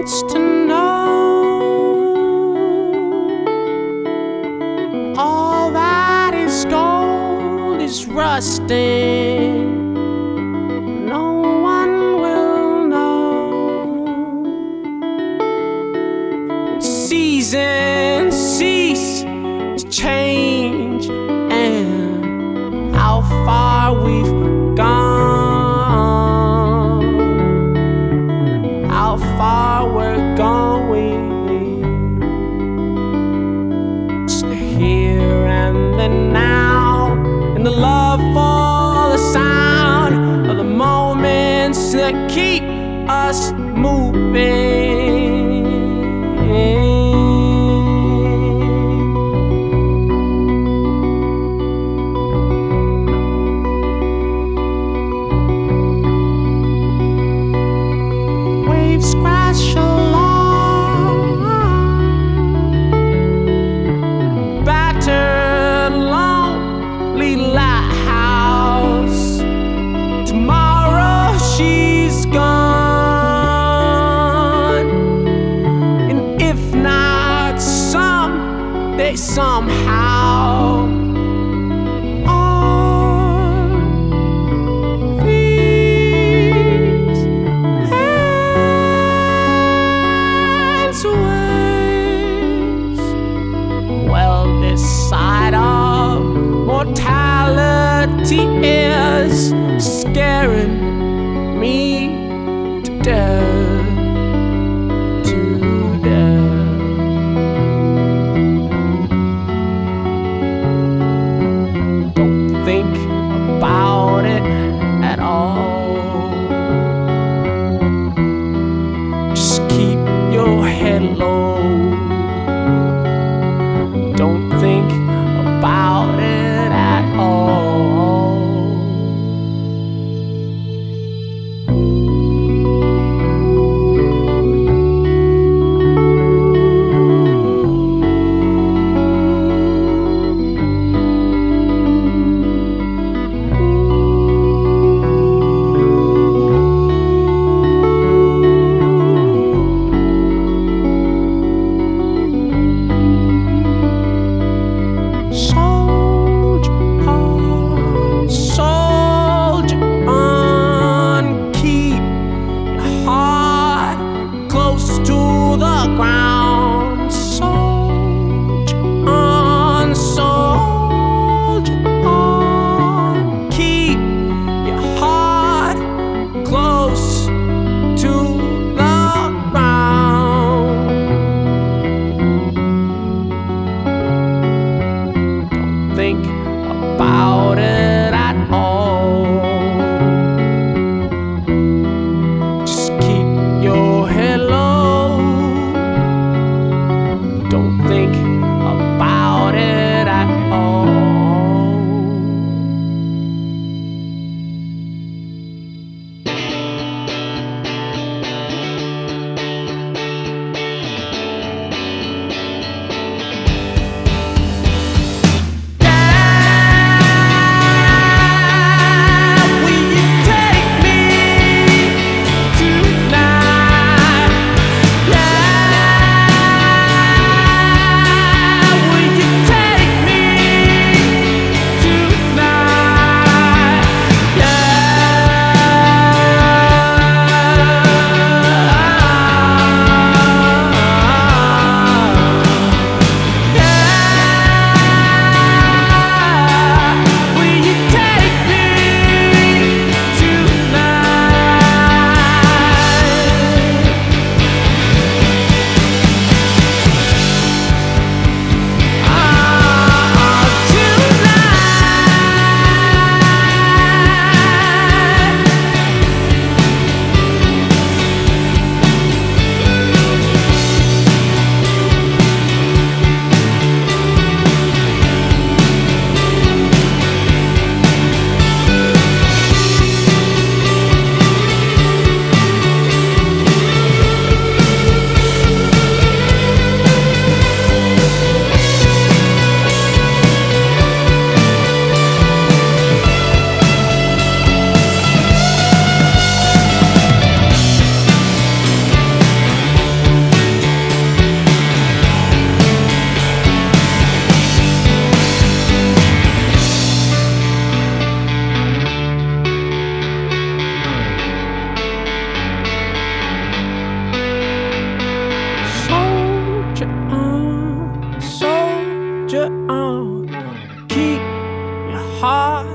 wants to know all that is gold is rusting. No one will know. Seasons cease to change, and how far we've gone, how far we're going. It's the here and the now, and the love for the sound of the moments that keep us moving. Waves crash along, battered, lonely lighthouse. Tomorrow she's gone, and if not someday, somehow, on these hands ways, well, this side of mortality is scaring me to death, to death. Don't think about it at all. Just keep your head low. Don't think about it at all. heart.